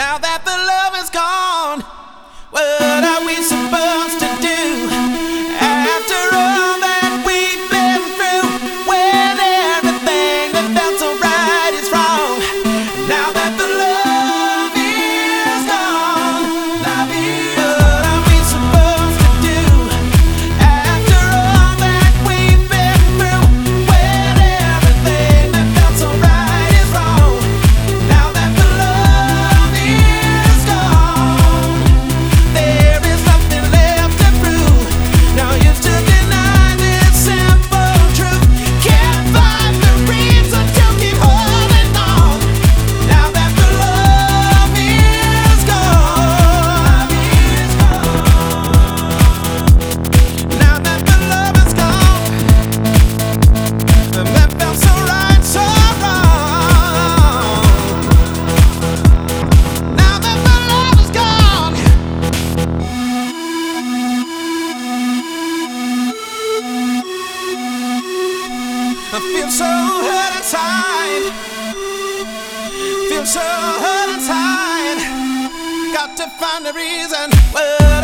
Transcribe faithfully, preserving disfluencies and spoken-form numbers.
Now that the love is gone, what are we supposed to do? After all that we've been through, when everything that felt so right is wrong. Now that the love is gone, love is what are we supposed to do? After all that we've been through, when everything that felt so right is wrong. Now that the love is gone, there is nothing left to prove. Now used to deny this simple truth. Can't find the reason to keep holding on. Now that the love is gone, now that the love is gone, and that felt so right, so wrong. Now that the love is gone, I feel so hurt inside. Feel so hurt inside. Got to find a reason. Well,